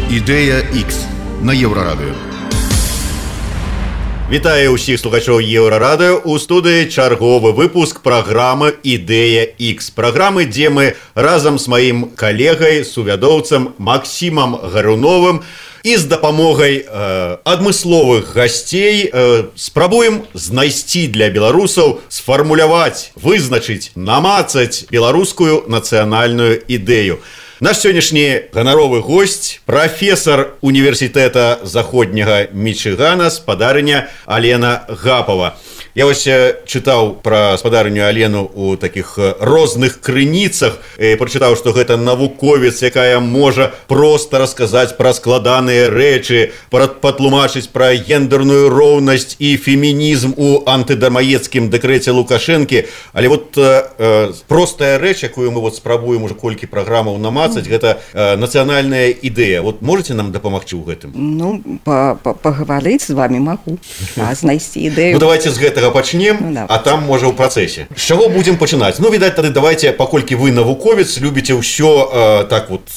Ідэя X на Еўрарадыё. Вітаю ўсіх слухачоў Еўрарадыё. У студыі чарговы выпуск праграмы «Ідэя X». Праграмы, дзе мы разам з маім калегай, сувядоўцам Максімам Гаруновым і з дапамогай адмысловых гасцей спрабуем знайсці для беларусаў, сфармуляваць, вызначыць, намацаць беларускую нацыянальную ідэю. Наш сённяшні ганаровы госць, прафесар універсітэта Заходняга Мічыгана, спадарыня Алена Гапова. Я вось чытаў пра спадарыню Алену у такіх розных крыніцах, прачытаў, што гэта навуковец, якая можа проста расказаць пра складаныя рэчы, патлумачыць пра гендерную роўнасць і фемінізм у антыдармаедскім дэкрэце Лукашэнкі. Але вот простая рэч, якую мы спрабуем уже колькі праграмаў намацаць, гэта нацыянальная ідэя. Вот можете нам дапамагчы ў гэтым? Ну, пагаварыць з вами магу, знайсці ідэю. Ну, давайте з гэтага пачнем, а там, можа, у працэсе. З чаго будзем пачынаць? Ну, відаць, тады давайте, паколькі вы навуковец, любіце ўсё так вот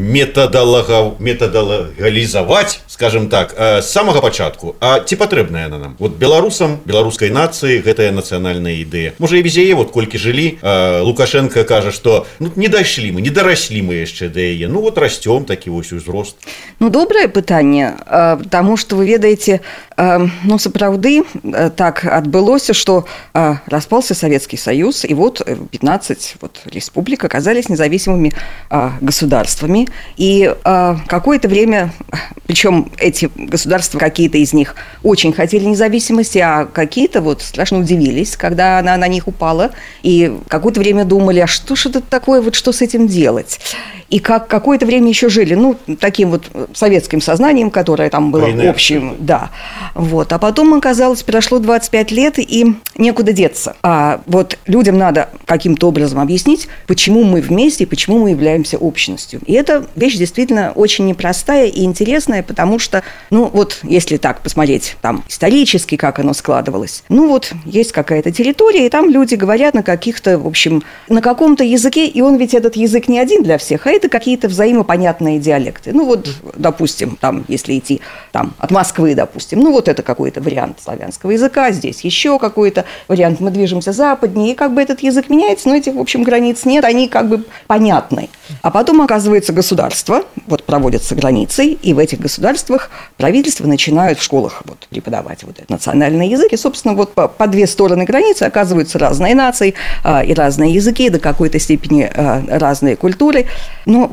метадалагалізаваць, скажем так, з самага пачатку. А ці патрэбная яна нам? Вот беларусам, беларускай нацыі гэтая нацыянальная ідэя. Можа, і без яе, вот колькі жылі, Лукашенко кажа, што не дайшлі мы, не дараслі мы яшчэ да яе. Ну, вот расцём такі вось узрост. Ну, добрае пытанне, таму што вы ведаеце, ну, сапраўды так адбылося, что распался Советский Союз, и вот 15 республик оказались независимыми государствами. И какое-то время, причем эти государства, какие-то из них очень хотели независимости, а какие-то страшно удивились, когда она на них упала. И какое-то время думали, а что же это такое, что с этим делать? И какое-то время еще жили, ну, таким советским сознанием, которое там было общим. Да. Вот. А потом, оказалось, прошло 25 лет, и некуда деться. А вот людям надо каким-то образом объяснить, почему мы вместе, почему мы являемся общностью. И эта вещь действительно очень непростая и интересная, потому что, ну, вот если так посмотреть там исторически, как оно складывалось, ну, вот есть какая-то территория, и там люди говорят на каких-то, в общем, на каком-то языке, и он ведь этот язык не один для всех, а это какие-то взаимопонятные диалекты. Ну, вот, допустим, там, если идти там, от Москвы, допустим, ну, вот это какой-то вариант славянского языка, здесь еще какой-то вариант, мы движемся западнее, и как бы этот язык меняется, но этих, в общем, границ нет, они как бы понятны. А потом, оказывается, государство, вот проводятся границы, и в этих государствах правительства начинают в школах преподавать этот национальный язык, и, собственно, по две стороны границы оказываются разные нации и разные языки, до какой-то степени разные культуры. Но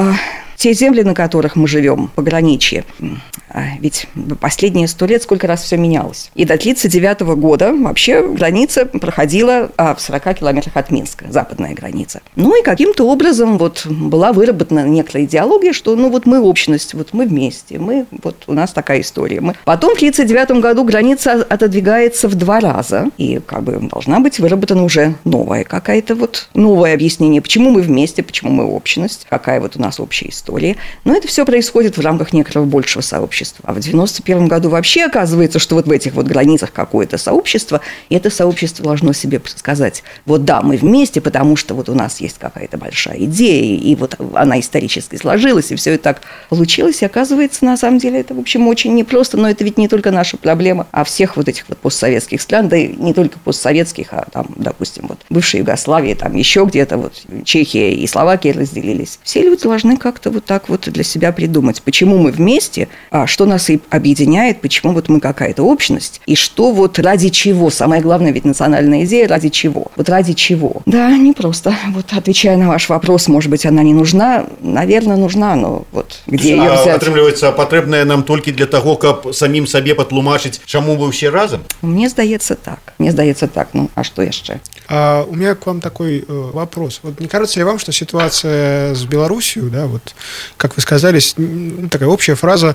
те земли, на которых мы живем, пограничье, ведь последние 100 лет сколько раз все менялось. И до 1939 года вообще граница проходила в 40 километрах от Минска, западная граница. Ну и каким-то образом была выработана некоторая идеология, что мы общность, мы вместе, у нас такая история. Потом в 1939 году граница отодвигается в 2 раза, и как бы должна быть выработана уже новая какая-то новое объяснение, почему мы вместе, почему мы общность, какая у нас общая история. Но это все происходит в рамках некоторого большего сообщества. А в 1991 году вообще оказывается, что в этих границах какое-то сообщество, и это сообщество должно себе сказать, да, мы вместе, потому что у нас есть какая-то большая идея, и она исторически сложилась, и все это так получилось, и оказывается, на самом деле, это, в общем, очень непросто, но это ведь не только наша проблема, а всех этих постсоветских стран, да и не только постсоветских, а там, допустим, бывшей Югославии, там еще где-то Чехия и Словакия разделились. Все люди должны как-то так для себя придумать, почему мы вместе, что нас и объединяет, почему мы какая-то общность, и что ради чего. Самое главное ведь национальная идея, ради чего. Ради чего. Да, не просто. Отвечая на ваш вопрос, может быть, она не нужна. Наверное, нужна, но где ее взять? Атрымліваецца, патрэбная нам толькі для того, каб самим сабе патлумачыць, чаму вы все разом? Мне сдается так. Ну, а что еще? У меня к вам такой вопрос. Не кажется ли вам, что ситуация с Белоруссией, да, как вы сказали, такая общая фраза, вдруг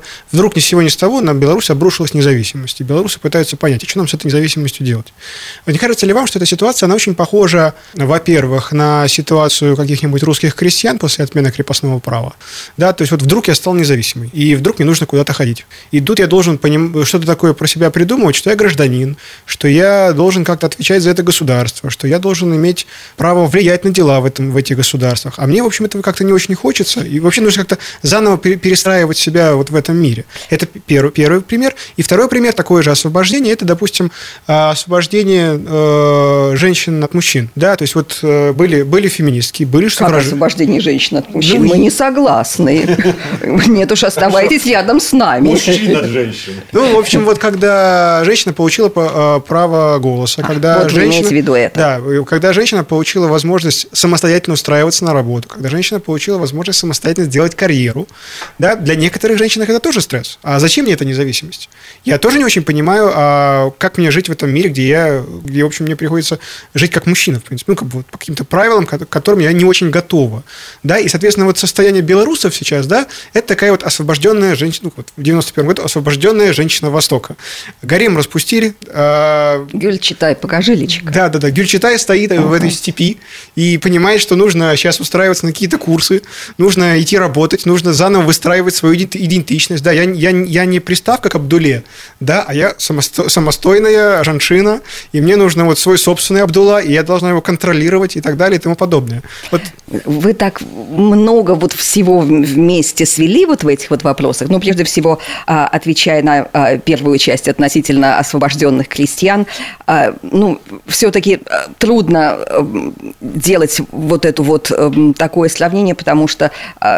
вдруг ни с сего ни с того на Беларусь обрушилась независимость. И белорусы пытаются понять, что нам с этой независимостью делать. Вот не кажется ли вам, что эта ситуация, она очень похожа, во-первых, на ситуацию каких-нибудь русских крестьян после отмены крепостного права? Да, то есть вот вдруг я стал независимый, и вдруг мне нужно куда-то ходить. И тут я должен что-то такое про себя придумывать, что я гражданин, что я должен как-то отвечать за это государство, что я должен иметь право влиять на дела в этих государствах. А мне, в общем, этого как-то не очень хочется. И вообще нужно как-то заново перестраивать себя вот в этом мире. Это первый пример. И второй пример, такое же освобождение, это, допустим, освобождение женщин от мужчин. Да, то есть вот были феминистки, были Как освобождение женщин от мужчин? Мы не согласны. Нет уж, оставайтесь рядом с нами. Мужчин от женщин. Ну, в общем, вот когда женщина получила право голоса, когда вот вы имеете в виду это. Да, когда женщина получила возможность самостоятельно устраиваться на работу, когда женщина получила возможность самостоятельно сделать карьеру, да, для некоторых женщин это тоже стресс. А зачем мне эта независимость? Я тоже не очень понимаю, как мне жить в этом мире, где, в общем, мне приходится жить как мужчина, в принципе, как бы вот по каким-то правилам, к которым я не очень готова. Да, и, соответственно, вот состояние белорусов сейчас, да, это такая вот освобожденная женщина, вот в 91 году освобожденная женщина Востока. Гарем распустили. Гюльчатай, покажи личико. Да. Гюльчатай стоит в этой степи и понимает, что нужно сейчас устраиваться на какие-то курсы, нужно идти работать, нужно заново выстраивать свою идентичность. Да, я не приставка к Абдуле, да, а я самостойная женщина, и мне нужно вот свой собственный Абдулла, и я должна его контролировать и так далее и тому подобное. Вот. Вы так много вот всего вместе свели вот в этих вот вопросах. Ну, прежде всего, отвечая на первую часть относительно освобожденных крестьян, ну, все-таки трудно делать вот это вот такое сравнение, потому что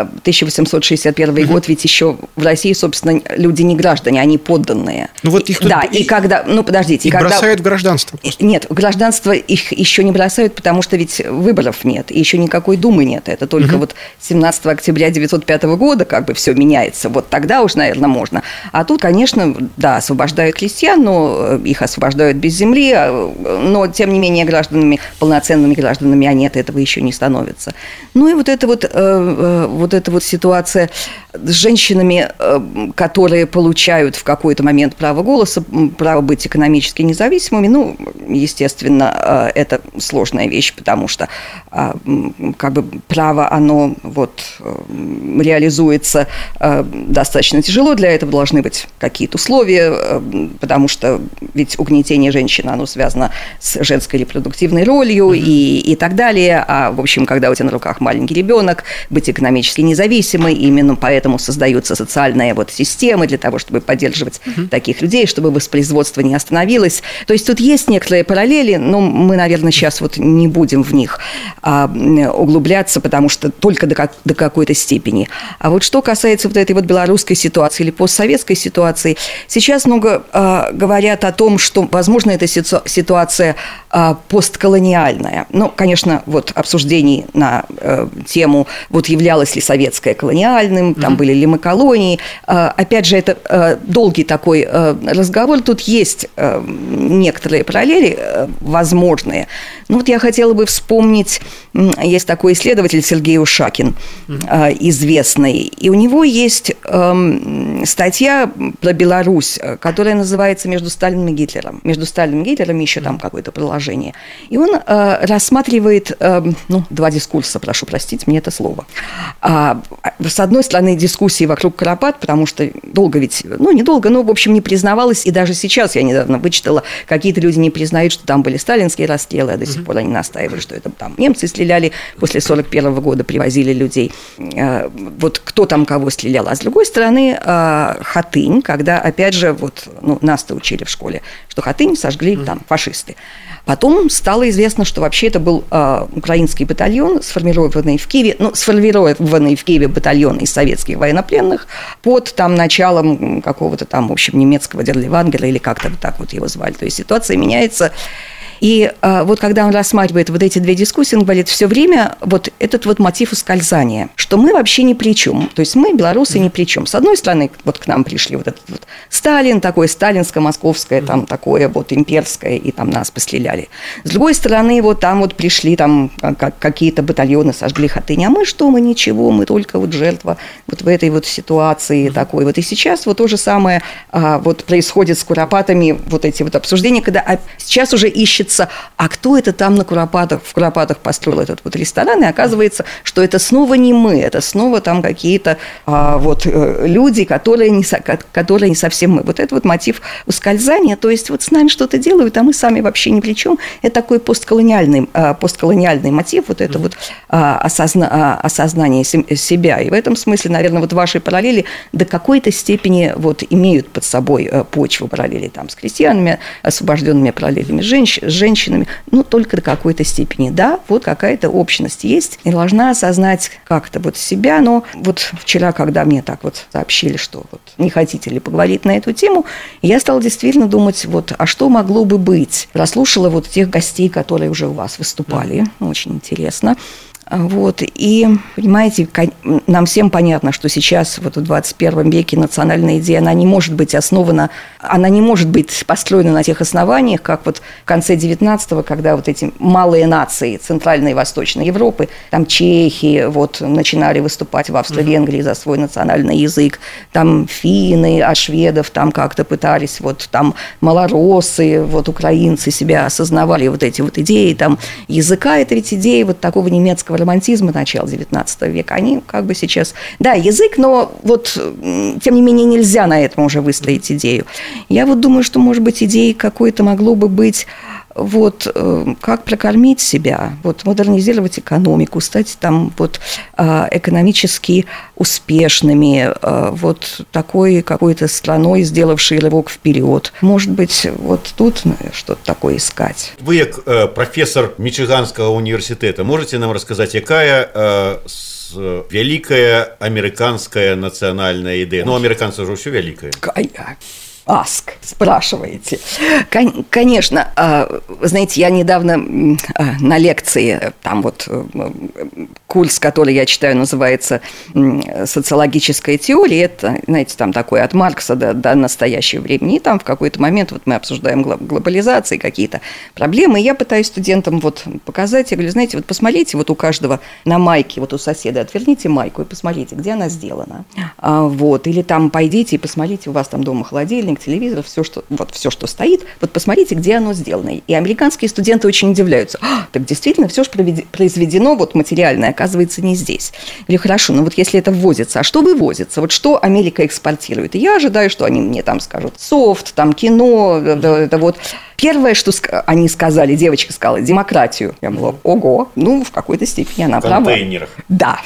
1861 год, ведь еще в России, собственно, люди не граждане, они подданные. Ну, вот их тут... Да, и когда... Ну, подождите. Их бросают в гражданство. Просто. Нет, в гражданство их еще не бросают, потому что ведь выборов нет, и еще никакой думы нет. Это только вот 17 октября 1905 года как бы все меняется. Вот тогда уж, наверное, можно. А тут, конечно, да, освобождают крестьян, но их освобождают без земли, но, тем не менее, гражданами, полноценными гражданами они от этого еще не становятся. Ну и вот эта вот ситуация с женщинами, которые получают в какой-то момент право голоса, право быть экономически независимыми, ну, естественно, это сложная вещь, потому что как бы право, оно вот реализуется достаточно тяжело, для этого должны быть какие-то условия, потому что ведь угнетение женщины, оно связано с женской репродуктивной ролью и так далее, а, в общем, когда у тебя на руках маленький ребенок, быть экономически независимой, именно поэтому создаются социальные вот системы для того, чтобы поддерживать таких людей, чтобы воспроизводство не остановилось. То есть тут есть некоторые параллели, но мы, наверное, сейчас вот не будем в них углубляться, потому что только до какой-то степени. А вот что касается вот этой вот белорусской ситуации или постсоветской ситуации, сейчас много говорят о том, что, возможно, эта ситуация постколониальная. Ну, конечно, вот обсуждений на тему, вот являлось ли советское колониальным, там были ли мы колонии. Опять же, это долгий такой разговор. Тут есть некоторые параллели возможные. Ну, вот я хотела бы вспомнить, есть такой исследователь Сергей Ушакин, известный, и у него есть статья про Беларусь, которая называется «Между Сталиным и Гитлером». Между Сталиным и Гитлером еще там какое-то приложение. И он рассматривает, два дискурса, прошу простить мне это слово. С одной стороны, дискуссии вокруг Карапат, потому что долго ведь, недолго, но, в общем, не признавалось, и даже сейчас, я недавно вычитала, какие-то люди не признают, что там были сталинские расстрелы, а до сих пор они настаивали, что это там немцы стреляли, после 1941 года привозили людей. Вот кто там кого стрелял. А с другой стороны, Хатынь, когда, опять же, вот, нас-то учили в школе, что Хатынь сожгли там фашисты. Потом стало известно, что вообще это был украинский батальон, сформированный в Киеве батальон из советских военнопленных под там началом какого-то там, в общем, немецкого Дерлевангера или как-то так вот его звали. То есть ситуация меняется. И вот когда он рассматривает вот эти две дискуссии, он говорит, все время вот этот вот мотив ускользания, что мы вообще ни при чем. То есть мы, белорусы, ни при чем. С одной стороны, вот к нам пришли вот этот вот Сталин, такое сталинско-московское, там такое вот имперское, и там нас постреляли. С другой стороны, вот там вот пришли там какие-то батальоны, сожгли Хатынь. А мы что? Мы ничего, мы только вот жертва вот в этой вот ситуации такой. Вот и сейчас вот то же самое вот происходит с куропатами, вот эти вот обсуждения, когда сейчас уже ищется, а кто это там в Куропатах построил этот вот ресторан, и оказывается, что это снова не мы, это снова там какие-то вот люди, которые не совсем мы. Вот это вот мотив ускользания, то есть вот с нами что-то делают, а мы сами вообще ни при чем. Это такой постколониальный мотив, вот это вот осознание себя. И в этом смысле, наверное, вот ваши параллели до какой-то степени вот имеют под собой почву, параллели там с крестьянами, освобожденными, параллелями с женщинами, ну, только до какой-то степени. Да, вот какая-то общность есть, и должна осознать как-то вот себя, но вот вчера, когда мне так вот сообщили, что вот не хотите ли поговорить на эту тему, я стала действительно думать, вот, а что могло бы быть? Прослушала вот тех гостей, которые уже у вас выступали, очень интересно. Вот, и, понимаете, нам всем понятно, что сейчас, вот в 21 веке, национальная идея, она не может быть основана, она не может быть построена на тех основаниях, как вот в конце 19-го, когда вот эти малые нации Центральной и Восточной Европы, там чехи вот начинали выступать в Австро-Венгрии за свой национальный язык, там финны, а шведов там как-то пытались, вот там малороссы, вот украинцы себя осознавали, вот эти вот идеи там языка, это ведь идеи вот такого немецкого романтизма начала XIX века, они как бы сейчас... Да, язык, но вот, тем не менее, нельзя на этом уже выстроить идею. Я вот думаю, что, может быть, идеей какой-то могло бы быть вот как прокормить себя, вот модернизировать экономику, стать там вот экономически успешными, вот такой какой-то страной, сделавшей рывок вперед. Может быть, вот тут что-то такое искать. Вы, как профессор Мичиганского университета, можете нам рассказать, какая великая американская национальная идея? Ну, американцы же все великое. Аск, спрашиваете. Конечно, знаете, я недавно на лекции, там вот курс, который я читаю, называется «Социологическая теория», это, знаете, там такое от Маркса до настоящего времени, и там в какой-то момент вот мы обсуждаем глобализации, какие-то проблемы, и я пытаюсь студентам вот показать, я говорю, знаете, вот посмотрите, вот у каждого на майке, вот у соседа отверните майку и посмотрите, где она сделана, вот, или там пойдите и посмотрите, у вас там дома холодильник, телевизор, все, что стоит, вот посмотрите, где оно сделано. И американские студенты очень удивляются. Так действительно, все же произведено вот материальное, оказывается, не здесь. Я говорю, хорошо, но вот если это ввозится, а что вывозится? Вот что Америка экспортирует? И я ожидаю, что они мне там скажут софт, там кино, это вот. Первое, что они сказали, девочка сказала, демократию. Я была, ого, ну, в какой-то степени она права. В контейнерах. Да.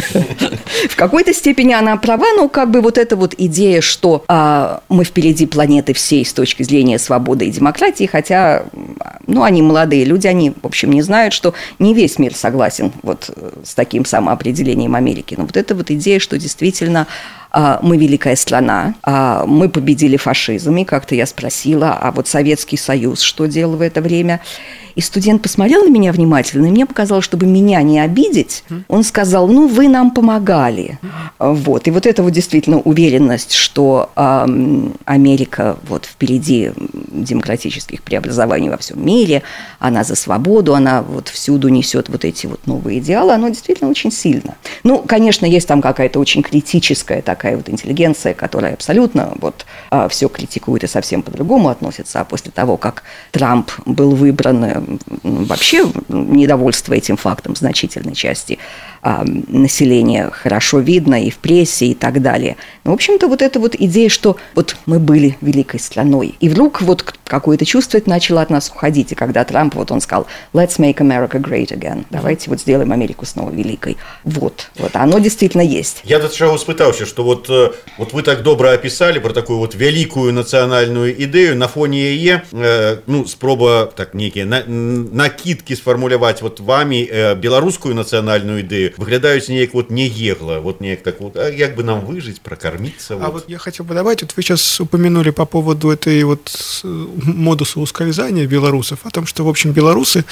В какой-то степени она права, но как бы вот эта вот идея, что мы впереди планеты всей с точки зрения свободы и демократии, хотя, ну, они молодые люди, они, в общем, не знают, что не весь мир согласен вот с таким самоопределением Америки. Но вот эта вот идея, что действительно мы великая страна, мы победили фашизм, и как-то я спросила, а вот Советский Союз что делал в это время? И студент посмотрел на меня внимательно, и мне показалось, чтобы меня не обидеть, он сказал, ну, вы нам помогали. Вот. И вот эта вот действительно уверенность, что Америка вот впереди демократических преобразований во всем мире, она за свободу, она вот всюду несет вот эти вот новые идеалы, оно действительно очень сильно. Ну, конечно, есть там какая-то очень критическая такая вот интеллигенция, которая абсолютно вот все критикует и совсем по-другому относится, а после того, как Трамп был выбран, вообще недовольство этим фактом значительной части населения хорошо видно и в прессе и так далее. Но, в общем-то, вот эта вот идея, что вот мы были великой страной, и вдруг вот какое-то чувство это начало от нас уходить, и когда Трамп, вот он сказал «Let's make America great again», давайте вот сделаем Америку снова великой. Вот оно действительно есть. Я тут чего спытаўся, что вот вы так добра описали про такую вот великую национальную идею, на фоне яе, ну, спроба так некие накидки сфармуляваць вот вами беларускую национальную идею, люди выглядаюць неяк вот неегла, вот неяк так вот, а як бы нам выжить, прокормиться. А вот я хотел бы добавить, вот вы сейчас упомянули по поводу этой вот модуса ускользания белорусов, о том, что, в общем, белорусы,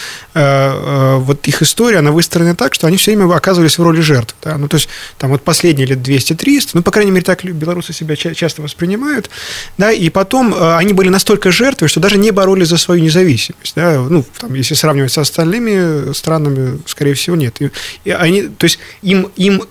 вот их история, она выстроена так, что они все время оказывались в роли жертв, да? Ну, то есть, там вот последние лет 200-300, ну, по крайней мере, так белорусы себя часто воспринимают, да, и потом они были настолько жертвой, что даже не боролись за свою независимость, да, ну, там, если сравнивать со остальными странами, скорее всего, нет. И они, то есть, им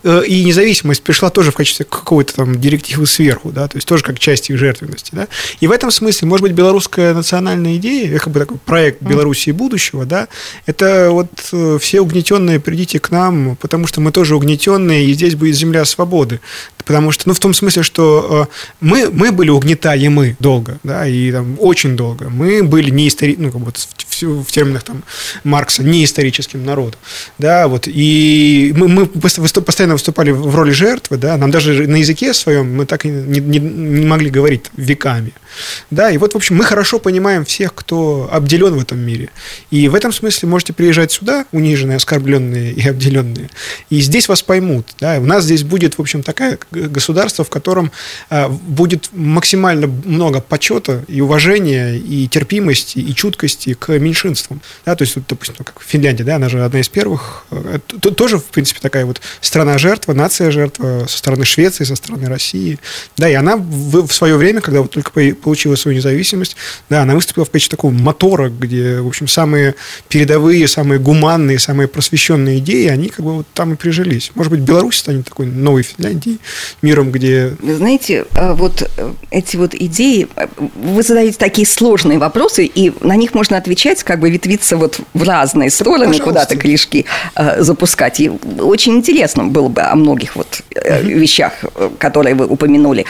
и независимость пришла тоже в качестве какой-то там директивы сверху, да, то есть тоже как часть их жертвенности, да. И в этом смысле, может быть, белорусская национальная идея, как бы такой проект Белоруссии будущего, да, это вот все угнетенные придите к нам, потому что мы тоже угнетенные, и здесь будет земля свободы. Потому что, ну, в том смысле, что мы были угнетаемы долго, да, и там, очень долго. Мы были не ну, как бы в терминах там Маркса, не историческим народом, да, вот, и мы постоянно выступали в роли жертвы, да, нам даже на языке своем мы так и не могли говорить веками, да, и вот, в общем, мы хорошо понимаем всех, кто обделен в этом мире, и в этом смысле можете приезжать сюда, униженные, оскорбленные и обделенные, и здесь вас поймут, да, у нас здесь будет, в общем, такое государство, в котором будет максимально много почета и уважения, и терпимости, и чуткости к меньшинствам, да, то есть, вот, допустим, как Финляндия, да, она же одна из первых, тоже, в принципе, такая вот страна-жертва, нация-жертва со стороны Швеции, со стороны России, да, и она в свое время, когда вот только получила свою независимость, да, она выступила в качестве такого мотора, где, в общем, самые передовые, самые гуманные, самые просвещенные идеи, они как бы вот там и прижились. Может быть, Беларусь станет такой новой Финляндией, миром, где... Вы знаете, вот эти вот идеи, вы задаете такие сложные вопросы, и на них можно отвечать, как бы ветвиться вот в разные стороны, куда-то корешки запускать. И очень интересно было бы о многих вот вещах, которые вы упомянули,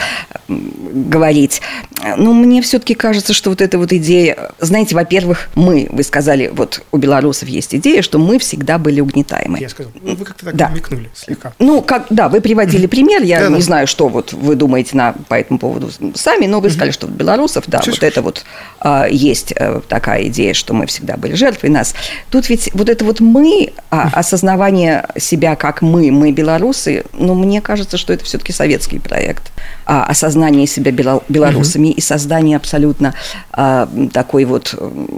говорить. Но мне все-таки кажется, что вот эта вот идея, знаете, во-первых, вы сказали, вот у белорусов есть идея, что мы всегда были угнетаемы. Я сказал, вы как-то так намекнули слегка. Ну, да, вы приводили пример, я не знаю, что вот вы думаете по этому поводу сами, но вы сказали, что у белорусов, да, вот это вот есть такая идея, что мы всегда были жертвой нас. Тут ведь вот это вот осознавание себя как мы белорусы, ну, мне кажется, что это все-таки советский проект. Осознание себя белорусами и создание абсолютно такой вот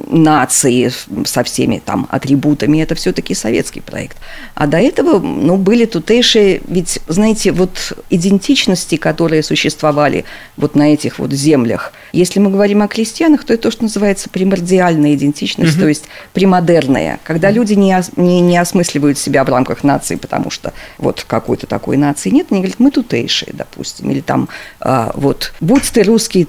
нации со всеми там атрибутами, это все-таки советский проект. А до этого, ну, были тутейшие, ведь, знаете, вот идентичности, которые существовали вот на этих вот землях. Если мы говорим о крестьянах, то это то, что называется примордиальная идентичность, то есть примодерная, когда люди не осмысливают себя в рамках нации, потому что вот какой-то такой нации нет, они говорят, мы тутейшие, допустим, или там вот будь ты русский,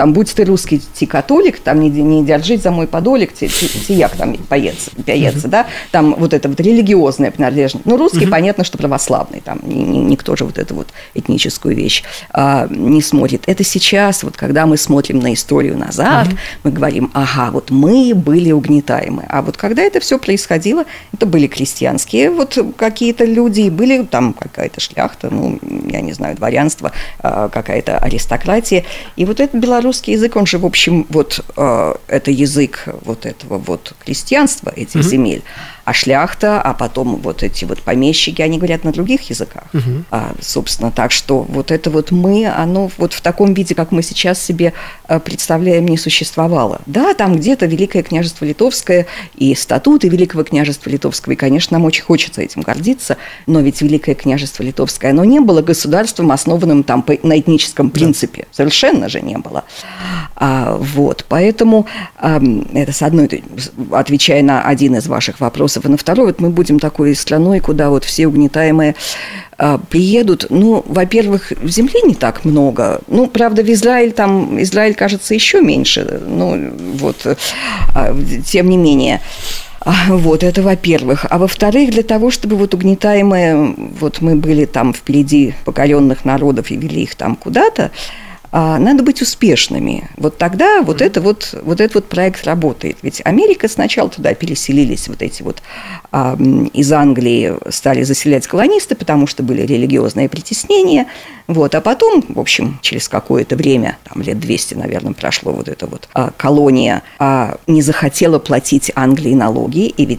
ти католик, там не держись за мой подолик, ти як там паяться, да, там вот это вот религиозная принадлежность. Ну, русский, понятно, что православный, там никто же вот эту вот этническую вещь не смотрит. Это сейчас, вот когда мы смотрим на историю назад, мы говорим, ага, вот мы были угнетаемы. А вот когда это все происходило, это были крестьянские вот какие-то люди, были там какая-то шляхта, ну, я не знаю, дворянство, какая-то аристократия. И вот этот белорусский язык, он же, в общем, вот это язык вот этого вот крестьянства, этих земель. А шляхта, а потом вот эти вот помещики, они говорят на других языках. Собственно, так что вот это вот оно вот в таком виде, как мы сейчас себе представляем, не существовало. Да, там где-то Великое княжество Литовское и статуты Великого княжества Литовского, и, конечно, нам очень хочется этим гордиться, но ведь Великое княжество Литовское, оно не было государством, основанным там на этническом принципе. Совершенно же не было. Вот, поэтому это с одной, отвечая на один из ваших вопросов, и на второй, вот мы будем такой страной, куда вот все угнетаемые приедут. Ну, во-первых, земли не так много. Ну, правда, в Израиль, кажется, еще меньше. Ну, вот, тем не менее. Вот, это во-первых. А во-вторых, для того, чтобы вот угнетаемые, вот мы были там впереди покоренных народов и вели их там куда-то, надо быть успешными. Вот тогда вот этот вот проект работает. Ведь Америка сначала туда переселились вот эти вот из Англии стали заселять колонисты, потому что были религиозные притеснения. Вот, а потом, в общем, через какое-то время, там лет 200, наверное, прошло, вот эта вот колония не захотела платить Англии налоги, и ведь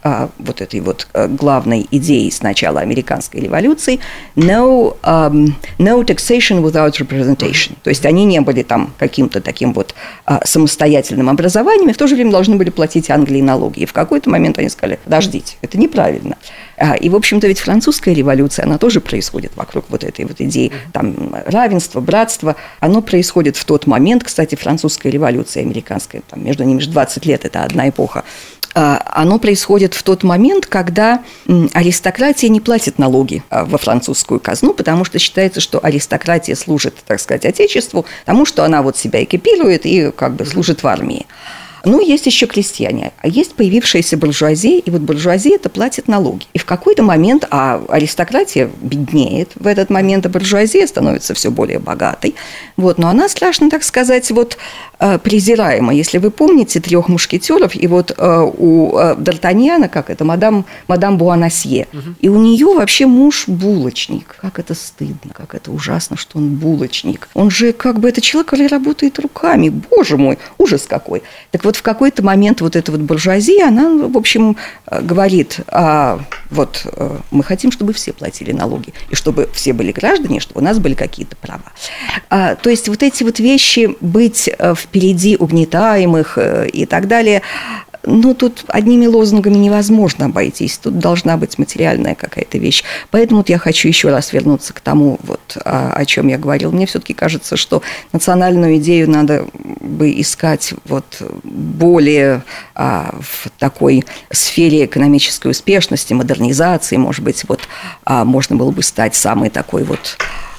вот этой вот главной идеей с начала американской революции no taxation without representation. То есть они не были там каким-то таким вот самостоятельным образованием, и в то же время должны были платить Англии налоги. И в какой-то момент они сказали: подождите, это неправильно. И, в общем-то, ведь французская революция, она тоже происходит вокруг вот этой вот идеи там, равенства, братства. Оно происходит в тот момент, кстати, французская революция и американская, там, между ними 20 лет, это одна эпоха. Оно происходит в тот момент, когда аристократия не платит налоги во французскую казну, потому что считается, что аристократия служит, так сказать, отечеству, тому, что она вот себя экипирует и как бы служит в армии. Ну, есть еще крестьяне, а есть появившаяся буржуазия, и вот буржуазия это платит налоги. И в какой-то момент, аристократия беднеет в этот момент, а буржуазия становится все более богатой. Вот, но она страшно, так сказать, вот презираема. Если вы помните «Трех мушкетеров», и вот у Д'Артаньяна, как это, мадам Буанасье, и у нее вообще муж булочник. Как это стыдно, как это ужасно, что он булочник. Он же как бы это человек, который работает руками. Боже мой, ужас какой. Так вот, в какой-то момент вот эта вот буржуазия, она, в общем, говорит: вот мы хотим, чтобы все платили налоги, и чтобы все были граждане, чтобы у нас были какие-то права. То есть вот эти вот вещи, быть впереди угнетаемых и так далее, ну, тут одними лозунгами невозможно обойтись. Тут должна быть материальная какая-то вещь. Поэтому вот я хочу еще раз вернуться к тому, вот, о чем я говорил. Мне все-таки кажется, что национальную идею надо бы искать вот более в такой сфере экономической успешности, модернизации. Может быть, вот можно было бы стать самой такой вот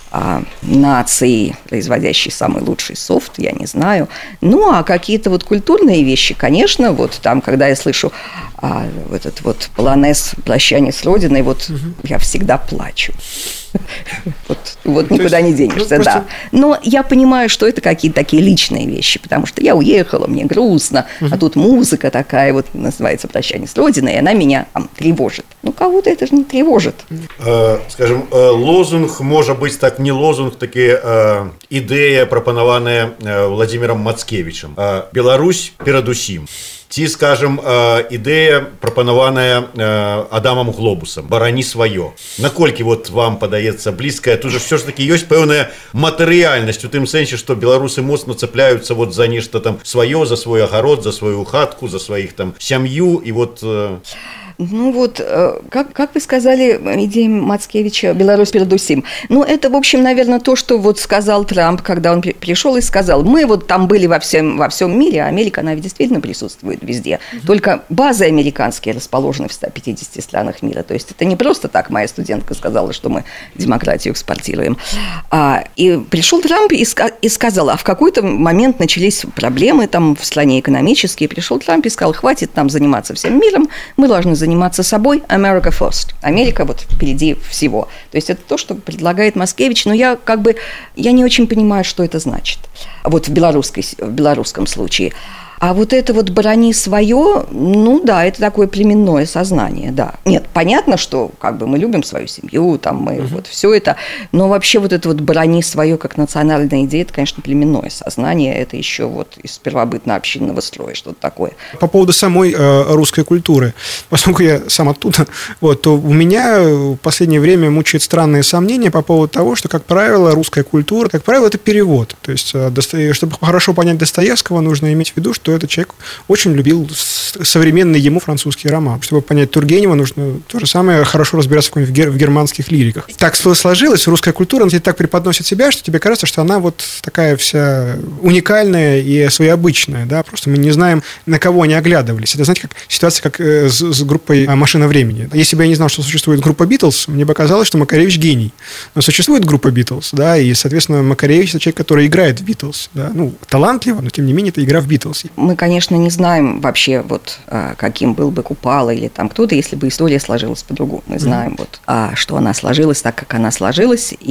нации, производящей самый лучший софт, я не знаю. Ну, а какие-то вот культурные вещи, конечно, вот там, когда я слышу вот этот вот полонез «Прощание с Родиной», вот я всегда плачу. Вот никуда не денешься, да. Но я понимаю, что это какие-то такие личные вещи, потому что я уехала, мне грустно, а тут музыка такая вот называется «Прощание с Родиной», и она меня там тревожит. Ну, кого-то это же не тревожит. Скажем, лозунг, может быть, так не лозунг, таки идея, прапанаваная Владимиром Мацкевичем. «Беларусь перадусім». Ці, скажем, ідэя, прапанаваная Адамам Глобусам, «Барані сваё». Наколькі вот вам падаецца блізкая, тут же все ж таки ёсць пэўная матэрыяльнасць у тым сэнсе, што беларусы моцна цепляюцца вот за нешта там сваё, за свой агарод, за сваю хатку, за сваіх там сям'ю, и вот... Ну вот, как вы сказали, идея Мацкевича «Беларусь перадусім». Ну, это, в общем, наверное, то, что вот сказал Трамп, когда он пришел и сказал: мы вот там были во всем мире, а Америка, она действительно присутствует везде. Только базы американские расположены в 150 странах мира. То есть это не просто так моя студентка сказала, что мы демократию экспортируем. И пришел Трамп и сказал, а в какой-то момент начались проблемы там в стране экономические. Пришел Трамп и сказал: хватит нам заниматься всем миром, мы должны заниматься собой, America first. Америка вот впереди всего. То есть это то, что предлагает Мацкевич, но я не очень понимаю, что это значит. Вот в белорусском случае. А вот это вот «барани свое», ну да, это такое племенное сознание, да. Нет, понятно, что как бы мы любим свою семью, там мы вот все это, но вообще вот это вот «барани свое» как национальная идея, это, конечно, племенное сознание, это еще вот из первобытно-общинного строя что-то такое. По поводу самой русской культуры, поскольку я сам оттуда, вот, то у меня в последнее время мучают странные сомнения по поводу того, что, как правило, русская культура, как правило, это перевод. То есть, чтобы хорошо понять Достоевского, нужно иметь в виду, что этот человек очень любил современный ему французский роман. Чтобы понять Тургенева, нужно то же самое хорошо разбираться в германских лириках. Так сложилось, русская культура, она тебе так преподносит себя, что тебе кажется, что она вот такая вся уникальная и своеобычная, да, просто мы не знаем, на кого они оглядывались. Это, знаете, как ситуация, как с группой «Машина времени». Если бы я не знал, что существует группа «Битлз», мне бы казалось, что Макаревич гений. Но существует группа «Битлз», да, и, соответственно, Макаревич – это человек, который играет в «Битлз», да, ну, талантливо, но, тем не менее, это игра в «Битлз». Мы, конечно, не знаем вообще, вот, каким был бы Купала или там кто-то, если бы история сложилась по-другому. Мы знаем, вот, что она сложилась так, как она сложилась, и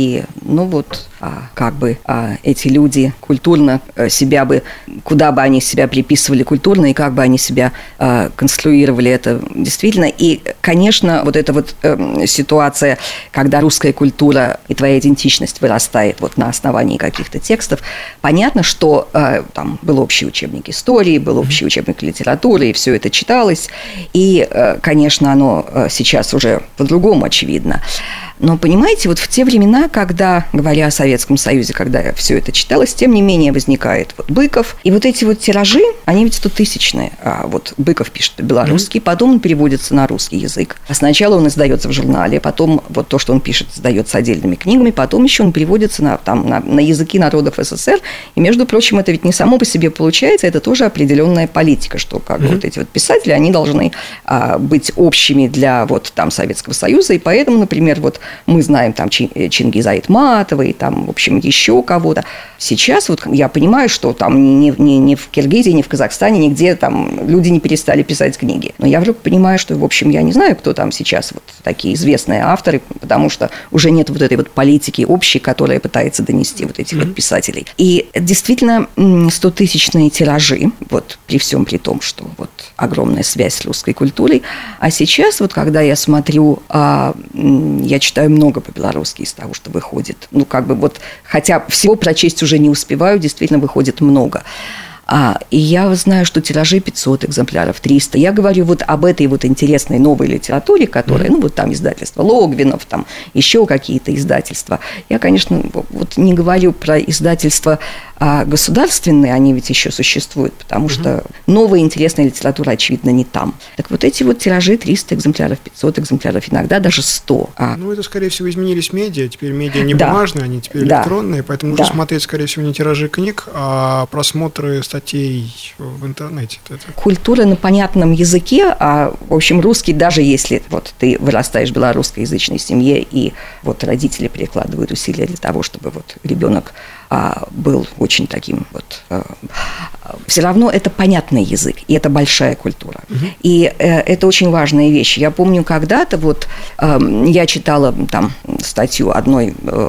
эти люди культурно себя бы, куда бы они себя приписывали культурно и как бы они себя конструировали это действительно. И, конечно, вот эта вот ситуация, когда русская культура и твоя идентичность вырастает вот на основании каких-то текстов, понятно, что там был общий учебник истории, был общий учебник литературы, и все это читалось. И, конечно, оно сейчас уже по-другому очевидно. Но, понимаете, вот в те времена, когда, говоря о Советском Союзе, когда все это читалось, тем не менее возникает вот Быков. И вот эти вот тиражи, они ведь 100-тысячные. А вот Быков пишет по-белорусски, потом он переводится на русский язык. А сначала он издается в журнале, потом вот то, что он пишет, издается отдельными книгами, потом еще он переводится на языки народов СССР. И, между прочим, это ведь не само по себе получается, это тоже определенная политика, что как бы вот эти вот писатели, они должны быть общими для вот там Советского Союза, и поэтому, например, вот мы знаем там Чингиза Айтматова и там, в общем, еще кого-то. Сейчас вот я понимаю, что там ни в Киргизии, ни в Казахстане, нигде там люди не перестали писать книги. Но я вдруг понимаю, что, в общем, я не знаю, кто там сейчас вот такие известные авторы, потому что уже нет вот этой вот политики общей, которая пытается донести вот этих вот писателей. И действительно 100-тысячные тиражи, вот при всем при том, что вот огромная связь с русской культурой. А сейчас вот когда я смотрю, я читаю много по-белорусски из того, что выходит. Ну, как бы вот, хотя всего прочесть уже не успеваю, действительно выходит много. И я знаю, что тиражи 500 экземпляров, 300. Я говорю вот об этой вот интересной новой литературе, которая, ну, вот там издательство Логвинов, там еще какие-то издательства. Я, конечно, вот не говорю про издательства государственные, они ведь еще существуют, потому что новая интересная литература, очевидно, не там. Так вот эти вот тиражи 300 экземпляров, 500 экземпляров, иногда даже 100. Ну, это, скорее всего, изменились медиа. Теперь медиа не бумажные, они теперь электронные, поэтому нужно смотреть, скорее всего, не тиражи книг, а просмотры статей в интернете. Культура на понятном языке, в общем, русский, даже если вот ты вырастаешь в белорусскоязычной семье, и вот родители прикладывают усилия для того, чтобы вот ребенок был очень таким вот... Все равно это понятный язык, и это большая культура. И это очень важная вещь. Я помню, когда-то вот я читала там статью одной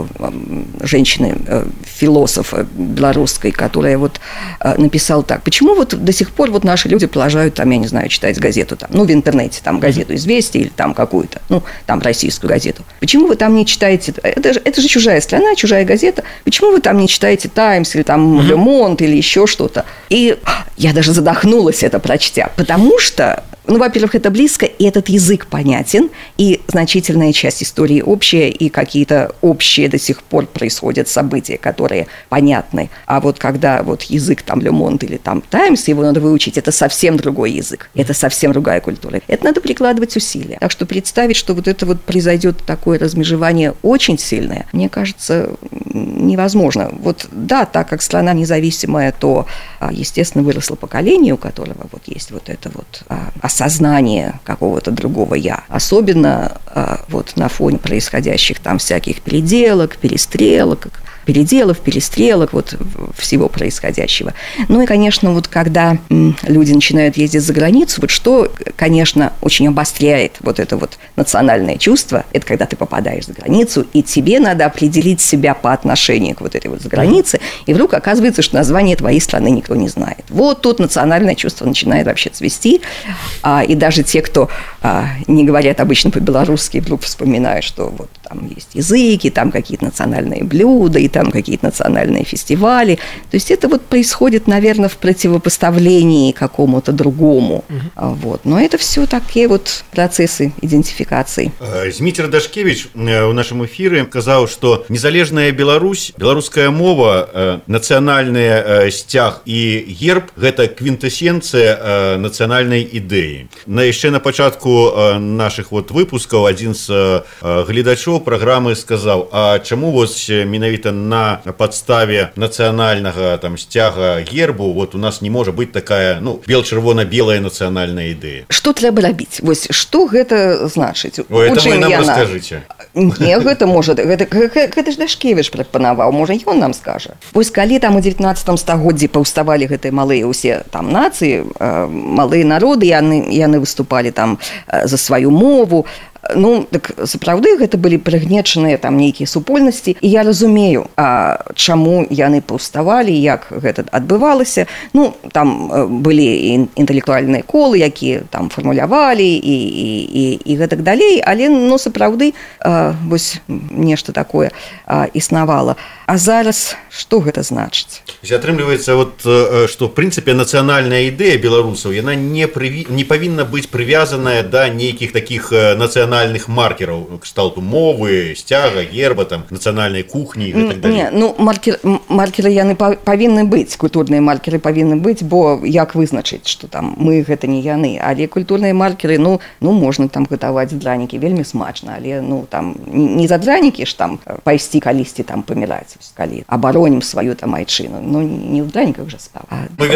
женщины, философа белорусской, которая вот написала так: почему вот до сих пор вот наши люди продолжают там, я не знаю, читать газету там, ну, в интернете, там, газету «Известия» или там какую-то, ну, там, российскую газету. Почему вы там не читаете? Это же чужая страна, чужая газета. Почему вы там не читаете «Таймс» или там «Ле Монт» или еще что-то? И я даже задохнулась это прочтя, потому что, ну, во-первых, это близко, и этот язык понятен, и значительная часть истории общая, и какие-то общие до сих пор происходят события, которые понятны. А вот когда вот язык там «Ле Монт» или там «Таймс», его надо выучить, это совсем другой язык, это совсем другая культура. Это надо прикладывать усилия. Так что представить, что вот это вот произойдет такое размежевание очень сильное, мне кажется, невозможно. Вот да, так как страна независимая, то, естественно, выросло поколение, у которого вот есть вот это вот осознание какого-то другого «я». Особенно вот на фоне происходящих там всяких переделок, перестрелок, перестрелок, вот всего происходящего. Ну и, конечно, вот когда люди начинают ездить за границу, вот что, конечно, очень обостряет вот это вот национальное чувство, это когда ты попадаешь за границу, и тебе надо определить себя по отношению к вот этой вот загранице, и вдруг оказывается, что название твоей страны никто не знает. Вот тут национальное чувство начинает вообще цвести, и даже те, кто не говорят обычно по-белорусски, вдруг вспоминают, что вот там есть языки, там какие-то национальные блюда, и там какие-то национальные фестивали. То есть это вот происходит, наверное, в противопоставлении какому-то другому. Вот. Но это все такие вот процессы идентификации. Зміцер Дашкевич у нашем эфире сказал, что незалежная Беларусь, белорусская мова, нацыянальны сцяг и герб – гэта квінтэсенцыя нацыянальнай ідэі. Яшчэ на пачатку наших вот выпускаў адзін з гледачоў праграмы сказаў: а чаму вось менавіта на падставе нацыянальнага там сцяга гербу вот у нас не можа быць такая, ну, бел-чырвона-белая нацыянальная ідэя? Што трэба рабіць? Вось што гэта значыць? Ой, это вы нам раскажыце. Не, гэта можа, гэта ж Дашкевіч прапанаваў, можа ён нам скажа. Вось калі там у 19 стагоддзі паўставалі гэтыя малыя ўсе там нацыі, малыя народы, яны выступалі там за сваю мову, Ну, так сапраўды гэта былі прыгнечаныя там нейкія супольнасці, і я разумею, чаму яны паўставалі, як гэта адбывалася. Ну, там былі і інтэлектуальныя колы, якія там фармулявалі і гэтак далей, але, ну, сапраўды вось нешта такое існавала. А зараз што гэта значыць? Атрымліваецца, вот, што, в прынцыпе, нацыянальная ідэя беларусаў, яна не павінна быць прывязаная да нейкіх такіх нацыянальных маркераў, кшталту мовы, сцяга, герба, там, нацыянальнай кухні і гэтак далей. Не, ну, маркеры яны павінны быць, культурныя маркеры павінны быць, бо як вызначыць, што там мы гэта не яны, але культурныя маркеры, ну можна там гатаваць дранікі, вельмі смачна, але, ну, там, не за дранікі ж там пайсці калісьці там паміраць, калі абаронім сваю там айчыну, ну, не в драниках же спал.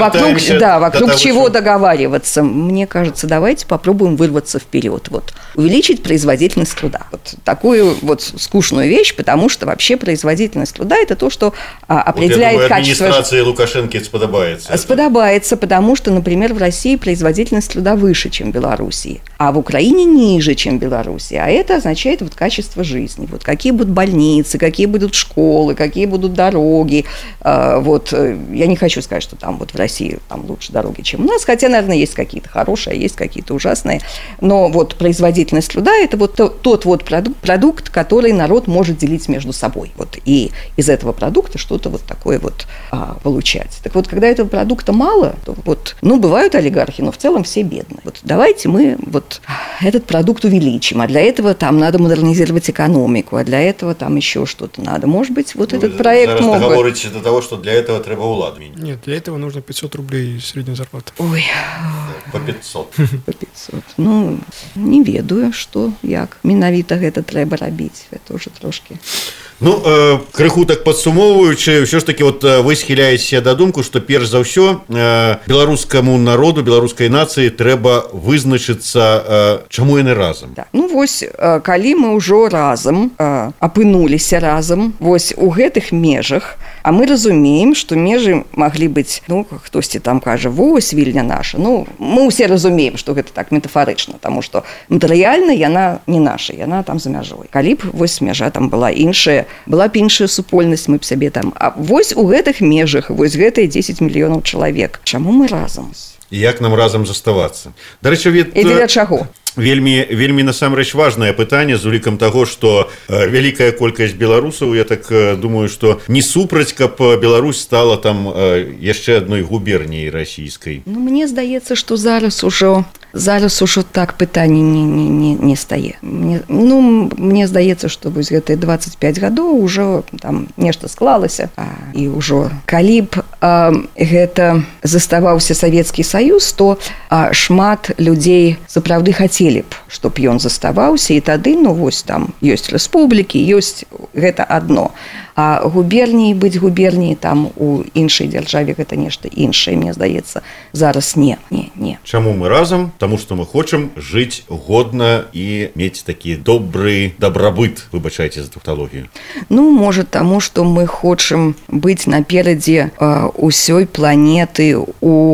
Вокруг чего договариваться? Мне кажется, давайте попробуем вырваться вперед. Вот. Увеличить производительность труда. Вот такую вот скучную вещь, потому что вообще производительность труда – это то, что определяет качество... Администрации Лукашенко сподобается. Сподобается, потому что, например, в России производительность труда выше, чем в Белоруссии, а в Украине ниже, чем в Белоруссии. А это означает вот качество жизни. Вот какие будут больницы, какие будут школы, какие будут дороги. Вот. Я не хочу сказать, что там вот в России там лучше дороги, чем у нас, хотя, наверное, есть какие-то хорошие, есть какие-то ужасные. Но вот производительность труда – это вот тот вот продукт, который народ может делить между собой. Вот. И из этого продукта что-то вот такое вот получать. Так вот, когда этого продукта мало, то вот, ну, бывают олигархи, но в целом все бедные. Вот давайте мы вот этот продукт увеличим, а для этого там надо модернизировать экономику, а для этого там еще что-то надо. Может быть, вот этот проект мог бы... Вы говорите до того, что для этого треба уладмень. Нет, для этого нужно 500 рублей средняя зарплата. Ой. По 500. По 500. Ну, не ведаю, што, як менавіта гэта трэба рабіць. Гэта ўжо трошкі... Ну, крыху так падсумоўваючы, ўсё ж такі вот вы схіляецеся да думку, што перш за ўсё беларускаму народу, беларускай нацыі трэба вызначыцца, чаму яны разам. Да. Ну, вось, калі мы ўжо разам апынуліся разам, вось у гэтых межах, а мы разумеем, што межы маглі быць, ну, хтосьці там кажа, вось вільня наша. Ну, мы ўсе разумеем, што гэта так метафарычна, таму што матэрыяльна яна не наша, яна там за мяжой. Калі б вось мяжа там была іншая, была б іншая супольнасць, мы б сябе там... А вось у гэтых межах, вось гэтыя 10 мільёнаў чалавек. Чаму мы разам? Як нам разам заставацца? Дарэчы, і для чаго? Вельмі насамрэч важнае пытанне з улікам таго, што вялікая колькасць беларусаў, я так думаю, што не супраць, каб Беларусь стала там яшчэ адной губерніяй расійскай. Ну, мне здаецца, што зараз ужо так пытанне не стае. Мне здаецца, што вось гэтыя 25 гадоў ужо там нешта склалася, і ўжо калі б гэта заставаўся Савецкі Саюз, то шмат людзей сапраўды хацелі б, чтоб ён заставаўся, і тады, ну, вось там ёсць рэспублікі, ёсць гэта адно. А губерніі, быць губерніяй там у іншай дзяржаве гэта нешта іншае, мне здаецца, зараз не. Чаму мы разам? Таму што мы хочам жыць годна і мець такі добры дабрабыт, выбачайце за тавталогію. Ну, можа, таму што мы хочам быць наперадзе ўсёй планеты у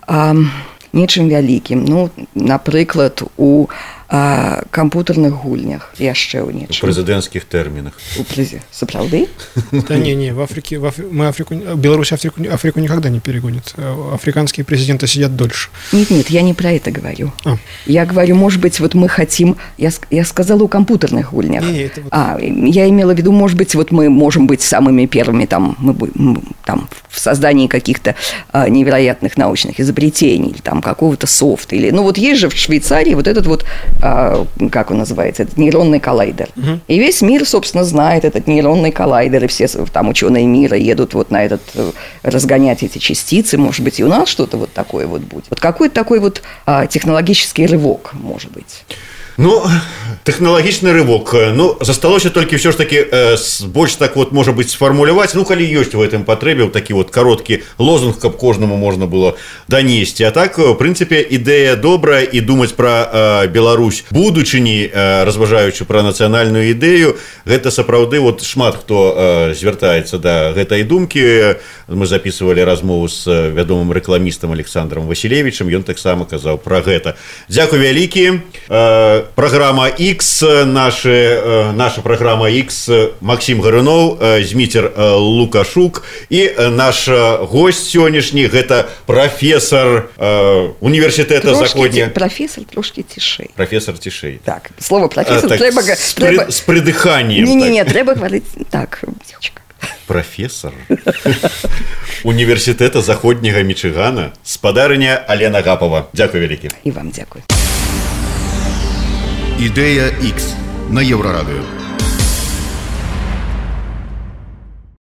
нечым вялікім. Ну, напрыклад, у кампутарных гульнях, яшчэ ў нечым. У прэзідэнцкіх тэрмінах. Сапраўды? Да не, в Африке, Беларусь Африку никогда не перегонит. Африканские президенты сидят дольше. Нет, я не про это говорю. Я говорю, может быть, вот мы хотим, я сказала у компьютерных гульнях. Я имела в виду, может быть, вот мы можем быть самыми первыми там, там в создании каких-то невероятных научных изобретений, или там какого-то софта, или, ну вот есть же в Швейцарии вот этот вот, как он называется, этот нейронный коллайдер. И весь мир, собственно, знает этот нейронный коллайдер, и все там ученые мира едут вот на этот, разгонять эти частицы, может быть, и у нас что-то вот такое вот будет. Вот какой-то такой вот технологический рывок, может быть. Ну, тэхналагічны рывок. Ну, засталося толькі ўсё ж такі больш так вот, можа быць, сфармуляваць, ну, калі ёсць у гэтым патрэбе такі вот кароткі лозунг, каб кожнаму можна было данесці. А так, в прынцыпе, ідэя добрая, і думаць пра Беларусь будучыні, разважаючы пра нацыянальную ідэю, гэта сапраўды вот шмат хто звяртаецца да гэтай думкі. Мы записывалі размову з вядомым рэкламістам Александром Васілевічам, ён таксама казаў пра гэта. Дзякуй вялікі. программа X, наша программа X, Максим Гарунов, Змитер Лукашук, и наш гость сегодняшний, это профессор университета Заходня. Профессор трошки тишей. Профессор тишей. Так, слово профессор так, треба... С придыханием. Не, треба говорить так, тихочка. Профессор университета Заходняга Мічыгана, спадарыня Алена Гапова. Дякую вялікі. І вам дякую. Ідэя X на Еўрарадыё.